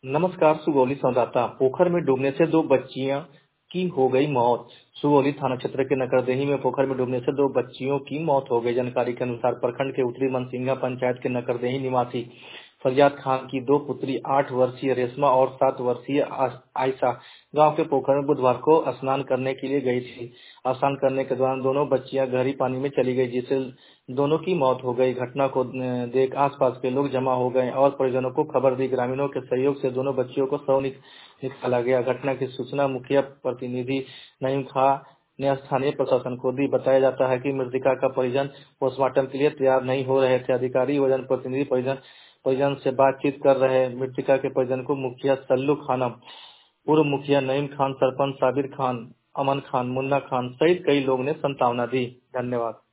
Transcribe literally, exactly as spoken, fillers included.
नमस्कार। सुगौली संवाददाता। पोखर में डूबने से दो बच्चियां की हो गई मौत। सुगौली थाना क्षेत्र के नकरदेही में पोखर में डूबने से दो बच्चियों की मौत हो गई। जानकारी के अनुसार प्रखंड के उत्तरी मनसिंगा पंचायत के नकरदेही निवासी फरियाद खान की दो पुत्री आठ वर्षीय रेशमा और सात वर्षीय आयशा गांव के पोखर में बुधवार को स्नान करने के लिए गई थी। स्नान करने के दौरान दोनों बच्चियां गहरी पानी में चली गई, जिससे दोनों की मौत हो गई। घटना को देख आसपास के लोग जमा हो गए और परिजनों को खबर दी। ग्रामीणों के सहयोग से दोनों बच्चियों को शव निकाला गया। घटना की सूचना मुखिया प्रतिनिधि नईम खां ने स्थानीय प्रशासन को दी। बताया जाता है कि मृतका का परिजन पोस्टमार्टम के लिए तैयार नहीं हो रहे थे। अधिकारी व जनप्रतिनिधि परिजन परिजन से बातचीत कर रहे। मृतका के परिजन को मुखिया सल्लू खानम, पूर्व मुखिया नईम खान, सरपंच साबिर खान, अमन खान, मुन्ना खान सहित कई लोग ने सांत्वना दी। धन्यवाद।